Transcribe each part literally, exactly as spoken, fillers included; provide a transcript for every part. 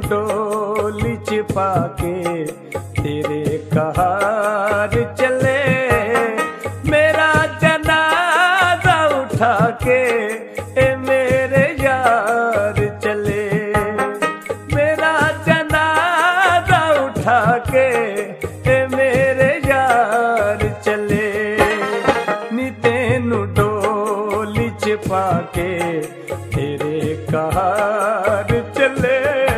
डोली च पाके तेरे कहार चले, मेरा जनाजा उठा के ए मेरे यार चले, मेरा जनाजा उठा के ए मेरे यार चले, नी तेनू डोली च पाके तेरे कहार चले।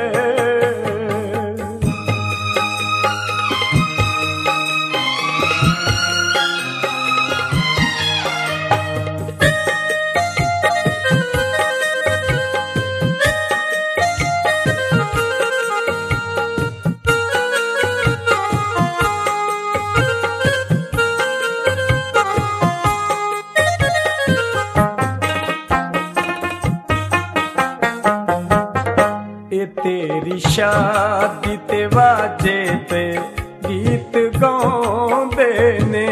तेरी शादी ते वाजे ते गीत गाउंदे ने,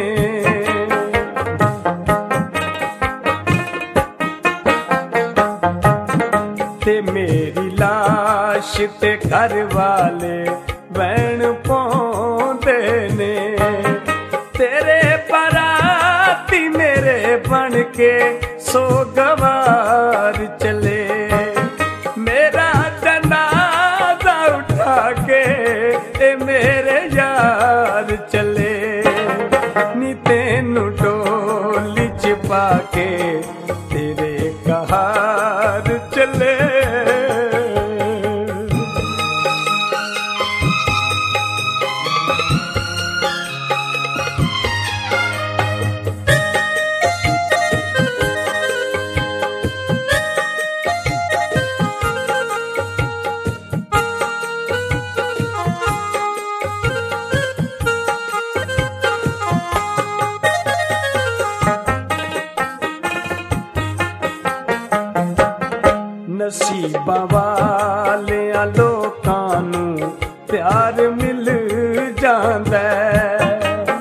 ते मेरी लाश ते घर वाले वैन पाउंदे ने, तेरे बराती मेरे बन के सो गवार चले, मेरा जनाजा उठा के ए मेरे यार चले, नी तेनू डोली च पाके तेरे कहार चले। नसीबां वालियां लोकां नूं प्यार मिल जांदा है,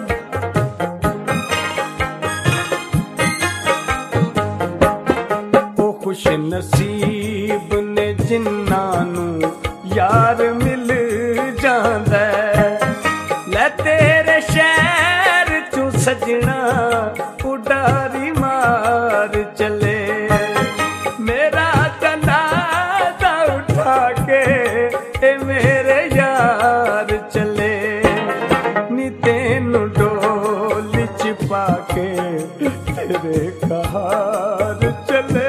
ओ खुश नसीब ने जिन्नां नूं यार मिल जांदा है, लै तेरे शहर चों सजना उडारी मार चले, मेरा जनाजा उठा के ए मेरे यार चले, नी तेनू डोली च पाके तेरे कहार चले।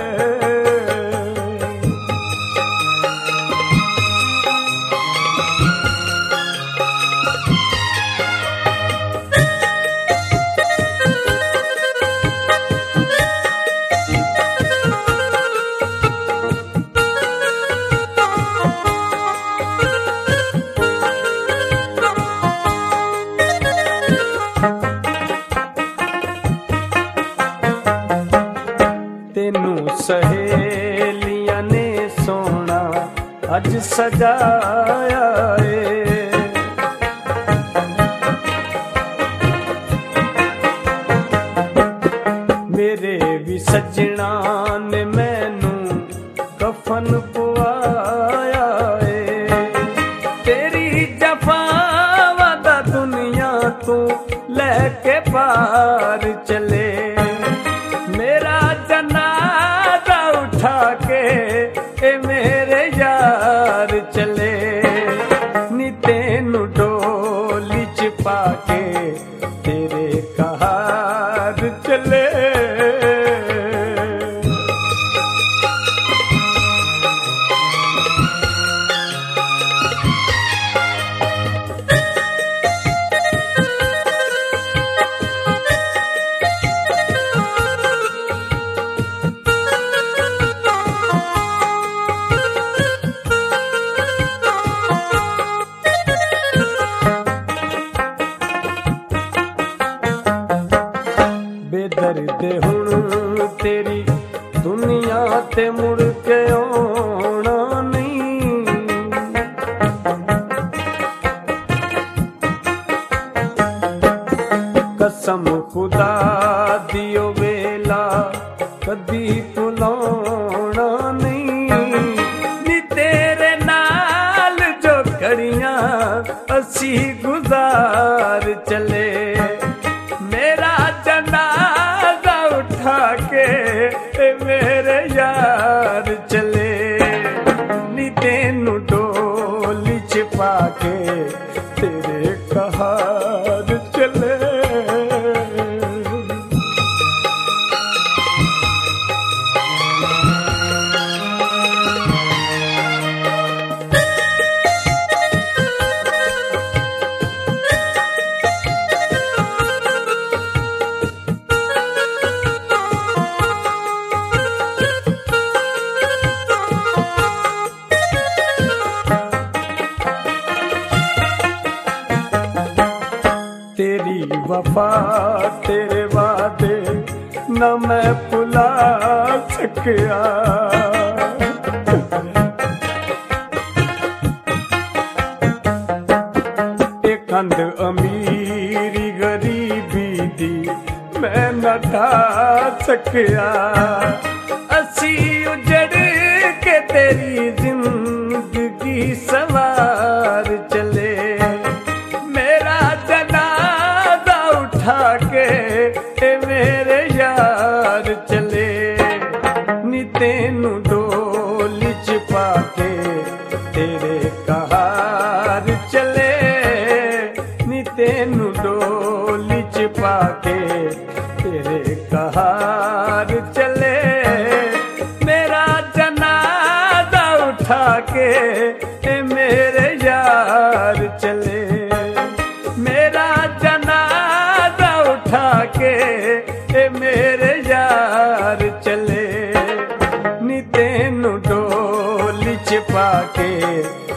तेनू सहेलियां ने सोना अज सजाया ए, मेरे भी सजना ने मैनू कफन पवाया ए, तेरी जफावां दा दुनिया तू लैके पार चले, मेरा जनाजा उठा के ए मेरे यार चले, नी तेनू डोली च पाके तेरे कहार चले। असी गुजार चले मेरा जनाजा उठा के मेरे यार चले नी तेनू डोली छिपा के तेरे कहार चले तेरी वफा तेरे वादे न मैं भुला सकिया एक कंध अमीरी गरीबी दी मैं न ढा सकिया असी उजड़ के तेरी जिंदगी सवार चले मेरा जनाजा उठा के मेरे यार चले नी तेनू डोली छिपा के तेरे कहार चले नी तेनू डोली छिपा के तेरे कहार चले मेरा जनाजा उठा के मेरे यार चले मेरा जनाजा उठा के मेरे यार चले नी तेनू डोली छिपा के